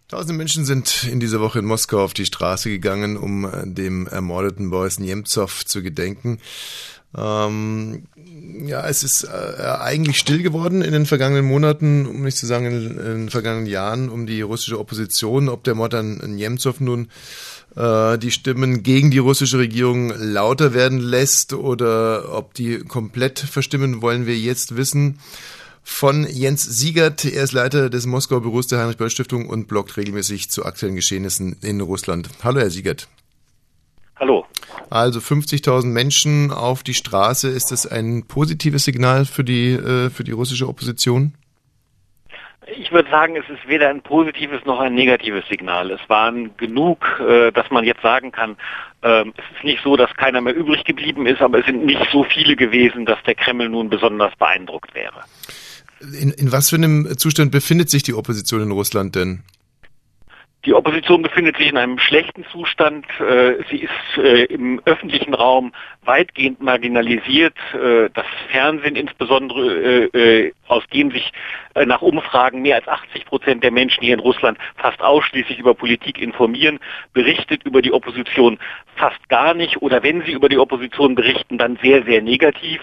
Tausende Menschen sind in dieser Woche in Moskau auf die Straße gegangen, um dem ermordeten Boris Nemzow zu gedenken. Es ist eigentlich still geworden in den vergangenen Monaten, um nicht zu sagen in den vergangenen Jahren, um die russische Opposition. Ob der Mord an Nemzow nun die Stimmen gegen die russische Regierung lauter werden lässt oder ob die komplett verstimmen, wollen wir jetzt wissen. Von Jens Siegert, er ist Leiter des Moskauer Büros der Heinrich-Böll-Stiftung und bloggt regelmäßig zu aktuellen Geschehnissen in Russland. Hallo, Herr Siegert. Hallo. Also 50.000 Menschen auf die Straße, ist das ein positives Signal für die russische Opposition? Ich würde sagen, es ist weder ein positives noch ein negatives Signal. Es waren genug, dass man jetzt sagen kann, es ist nicht so, dass keiner mehr übrig geblieben ist, aber es sind nicht so viele gewesen, dass der Kreml nun besonders beeindruckt wäre. In was für einem Zustand befindet sich die Opposition in Russland denn? Die Opposition befindet sich in einem schlechten Zustand. Sie ist im öffentlichen Raum weitgehend marginalisiert. Das Fernsehen insbesondere, aus dem sich nach Umfragen mehr als 80% der Menschen hier in Russland fast ausschließlich über Politik informieren, berichtet über die Opposition fast gar nicht oder wenn sie über die Opposition berichten, dann sehr, sehr negativ.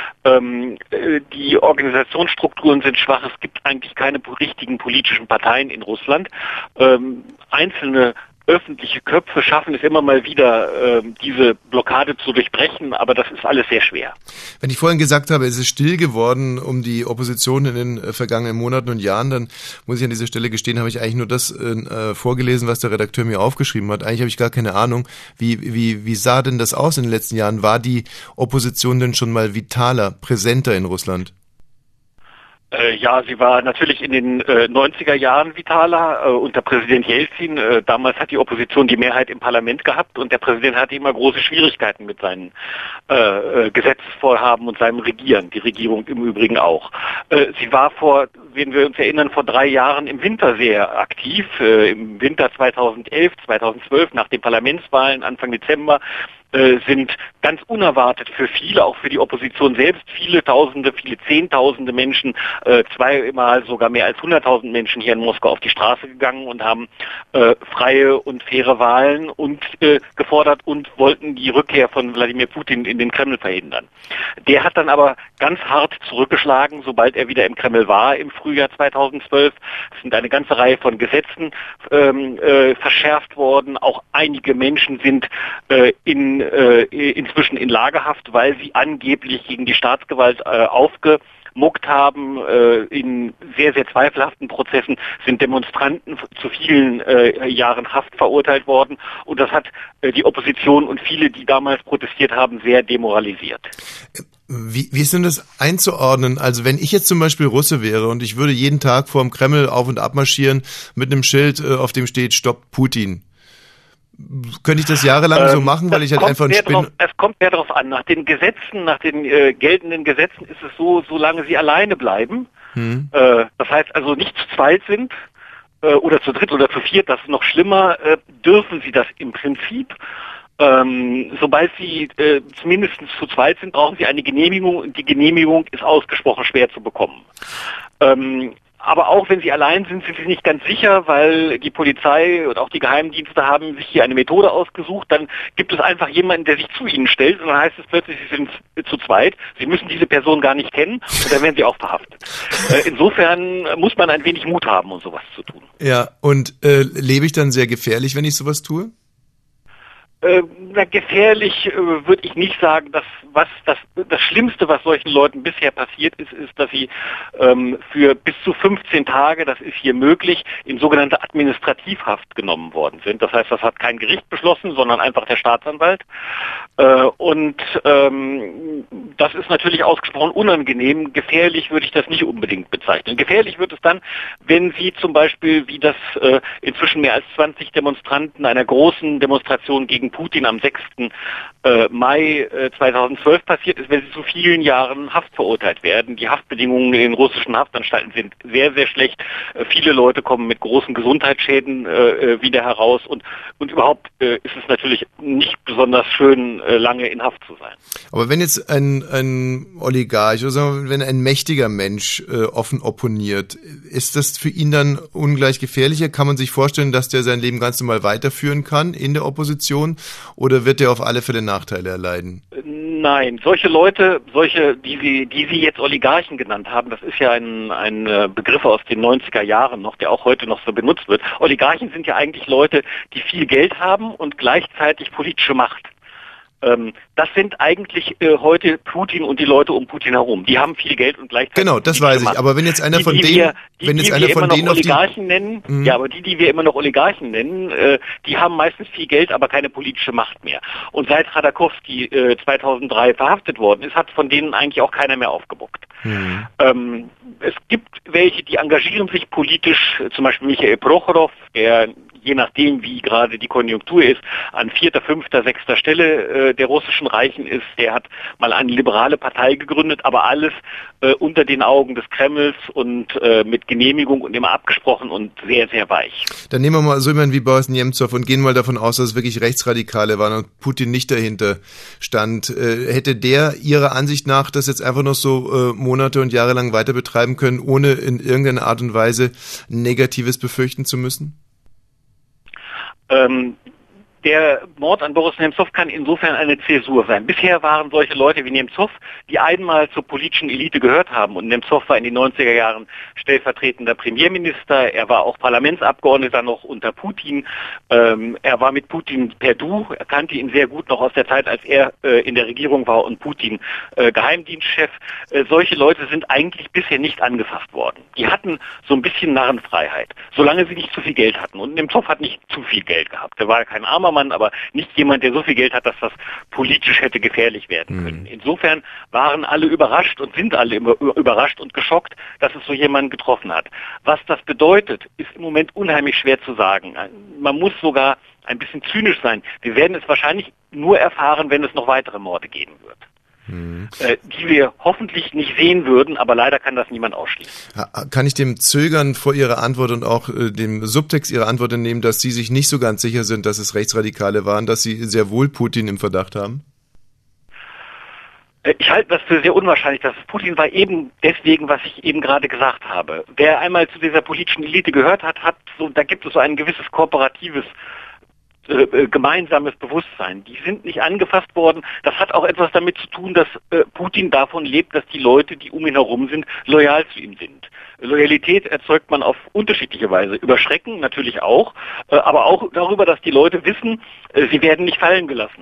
Die Organisationsstrukturen sind schwach. Es gibt eigentlich keine richtigen politischen Parteien in Russland. Einzelne öffentliche Köpfe schaffen es immer mal wieder, diese Blockade zu durchbrechen, aber das ist alles sehr schwer. Wenn ich vorhin gesagt habe, es ist still geworden um die Opposition in den vergangenen Monaten und Jahren, dann muss ich an dieser Stelle gestehen, habe ich eigentlich nur das vorgelesen, was der Redakteur mir aufgeschrieben hat. Eigentlich habe ich gar keine Ahnung, wie sah denn das aus in den letzten Jahren? War die Opposition denn schon mal vitaler, präsenter in Russland? Ja, sie war natürlich in den 90er Jahren vitaler unter Präsident Jelzin. Damals hat die Opposition die Mehrheit im Parlament gehabt und der Präsident hatte immer große Schwierigkeiten mit seinen Gesetzesvorhaben und seinem Regieren, die Regierung im Übrigen auch. Sie war wenn wir uns erinnern, vor 3 Jahren im Winter sehr aktiv. Im Winter 2011, 2012, nach den Parlamentswahlen Anfang Dezember, sind ganz unerwartet für viele, auch für die Opposition selbst, viele Tausende, viele Zehntausende Menschen, zweimal sogar mehr als 100.000 Menschen hier in Moskau auf die Straße gegangen und haben freie und faire Wahlen gefordert und wollten die Rückkehr von Wladimir Putin in den Kreml verhindern. Der hat dann aber ganz hart zurückgeschlagen, sobald er wieder im Kreml war im Frühjahr 2012. Es sind eine ganze Reihe von Gesetzen verschärft worden. Auch einige Menschen sind inzwischen in Lagerhaft, weil sie angeblich gegen die Staatsgewalt aufgemuckt haben. In sehr, sehr zweifelhaften Prozessen sind Demonstranten zu vielen Jahren Haft verurteilt worden und das hat die Opposition und viele, die damals protestiert haben, sehr demoralisiert. Wie ist denn das einzuordnen? Also wenn ich jetzt zum Beispiel Russe wäre und ich würde jeden Tag vor dem Kreml auf und ab marschieren mit einem Schild, auf dem steht Stopp Putin. Könnte ich das jahrelang so machen, weil ich halt einfach es kommt sehr darauf an. Nach den Gesetzen, nach den geltenden Gesetzen ist es so, solange sie alleine bleiben, das heißt also nicht zu zweit sind oder zu dritt oder zu viert, das ist noch schlimmer, dürfen sie das im Prinzip. Sobald sie zumindest zu zweit sind, brauchen sie eine Genehmigung und die Genehmigung ist ausgesprochen schwer zu bekommen. Aber auch wenn sie allein sind, sind sie nicht ganz sicher, weil die Polizei und auch die Geheimdienste haben sich hier eine Methode ausgesucht. Dann gibt es einfach jemanden, der sich zu ihnen stellt und dann heißt es plötzlich, sie sind zu zweit. Sie müssen diese Person gar nicht kennen und dann werden sie auch verhaftet. Insofern muss man ein wenig Mut haben, um sowas zu tun. Ja, und lebe ich dann sehr gefährlich, wenn ich sowas tue? Gefährlich würde ich nicht sagen. Das Schlimmste, was solchen Leuten bisher passiert ist, dass sie für bis zu 15 Tage, das ist hier möglich, in sogenannte Administrativhaft genommen worden sind. Das heißt, das hat kein Gericht beschlossen, sondern einfach der Staatsanwalt. Das ist natürlich ausgesprochen unangenehm. Gefährlich würde ich das nicht unbedingt bezeichnen. Gefährlich wird es dann, wenn Sie zum Beispiel, wie das inzwischen mehr als 20 Demonstranten einer großen Demonstration gegen Putin am 6. Mai 2012 passiert ist, wenn sie zu vielen Jahren Haft verurteilt werden. Die Haftbedingungen in den russischen Haftanstalten sind sehr, sehr schlecht. Viele Leute kommen mit großen Gesundheitsschäden wieder heraus und überhaupt ist es natürlich nicht besonders schön, lange in Haft zu sein. Aber wenn jetzt ein Oligarch oder sagen wir, wenn ein mächtiger Mensch offen opponiert, ist das für ihn dann ungleich gefährlicher? Kann man sich vorstellen, dass der sein Leben ganz normal weiterführen kann in der Opposition oder wird er auf alle Fälle Nachteile erleiden? Nein, solche Leute, die Sie jetzt Oligarchen genannt haben, das ist ja ein Begriff aus den 90er Jahren noch, der auch heute noch so benutzt wird. Oligarchen sind ja eigentlich Leute, die viel Geld haben und gleichzeitig politische Macht. Das sind eigentlich heute Putin und die Leute um Putin herum. Die haben viel Geld und gleichzeitig genau, das weiß ich. Aber wenn jetzt einer von denen, Oligarchen nennen, aber die wir immer noch Oligarchen nennen, die haben meistens viel Geld, aber keine politische Macht mehr. Und seit Chodorkowski 2003 verhaftet worden ist, hat von denen eigentlich auch keiner mehr aufgemuckt. Es gibt welche, die engagieren sich politisch, zum Beispiel Michail Prochorow, der je nachdem, wie gerade die Konjunktur ist, an 4., 5., 6. Stelle der russischen Reichen ist. Der hat mal eine liberale Partei gegründet, aber alles unter den Augen des Kremls und mit Genehmigung und immer abgesprochen und sehr, sehr weich. Dann nehmen wir mal so jemanden wie Boris Nemzow und gehen mal davon aus, dass es wirklich Rechtsradikale waren und Putin nicht dahinter stand. Hätte der Ihrer Ansicht nach das jetzt einfach noch so Monate und Jahre lang weiter betreiben können, ohne in irgendeiner Art und Weise Negatives befürchten zu müssen? Der Mord an Boris Nemzow kann insofern eine Zäsur sein. Bisher waren solche Leute wie Nemzow, die einmal zur politischen Elite gehört haben. Und Nemzow war in den 90er Jahren stellvertretender Premierminister. Er war auch Parlamentsabgeordneter noch unter Putin. Er war mit Putin per Du. Er kannte ihn sehr gut noch aus der Zeit, als er in der Regierung war und Putin Geheimdienstchef. Solche Leute sind eigentlich bisher nicht angefasst worden. Die hatten so ein bisschen Narrenfreiheit, solange sie nicht zu viel Geld hatten. Und Nemzow hat nicht zu viel Geld gehabt. Er war kein armer Mann, aber nicht jemand, der so viel Geld hat, dass das politisch hätte gefährlich werden können. Insofern waren alle überrascht und sind alle überrascht und geschockt, dass es so jemanden getroffen hat. Was das bedeutet, ist im Moment unheimlich schwer zu sagen. Man muss sogar ein bisschen zynisch sein. Wir werden es wahrscheinlich nur erfahren, wenn es noch weitere Morde geben wird. Die wir hoffentlich nicht sehen würden, aber leider kann das niemand ausschließen. Kann ich dem Zögern vor Ihrer Antwort und auch dem Subtext Ihrer Antwort entnehmen, dass Sie sich nicht so ganz sicher sind, dass es Rechtsradikale waren, dass Sie sehr wohl Putin im Verdacht haben? Ich halte das für sehr unwahrscheinlich. Das Putin war eben deswegen, was ich eben gerade gesagt habe. Wer einmal zu dieser politischen Elite gehört hat, da gibt es so ein gewisses kooperatives gemeinsames Bewusstsein. Die sind nicht angefasst worden. Das hat auch etwas damit zu tun, dass Putin davon lebt, dass die Leute, die um ihn herum sind, loyal zu ihm sind. Loyalität erzeugt man auf unterschiedliche Weise. Über Schrecken natürlich auch, aber auch darüber, dass die Leute wissen, sie werden nicht fallen gelassen.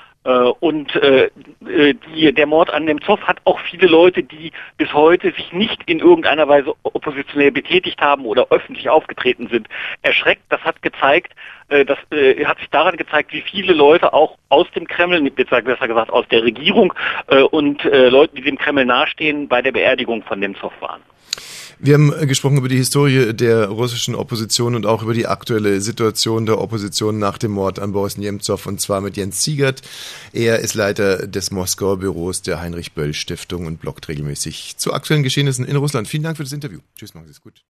Der Mord an Nemzow hat auch viele Leute, die bis heute sich nicht in irgendeiner Weise oppositionell betätigt haben oder öffentlich aufgetreten sind, erschreckt. Das hat gezeigt, hat sich daran gezeigt, wie viele Leute auch aus dem Kreml, besser gesagt aus der Regierung und Leuten, die dem Kreml nahestehen, bei der Beerdigung von Nemzow waren. Wir haben gesprochen über die Historie der russischen Opposition und auch über die aktuelle Situation der Opposition nach dem Mord an Boris Nemzow, und zwar mit Jens Siegert. Er ist Leiter des Moskauer Büros der Heinrich-Böll-Stiftung und bloggt regelmäßig zu aktuellen Geschehnissen in Russland. Vielen Dank für das Interview. Tschüss, machen Sie es gut.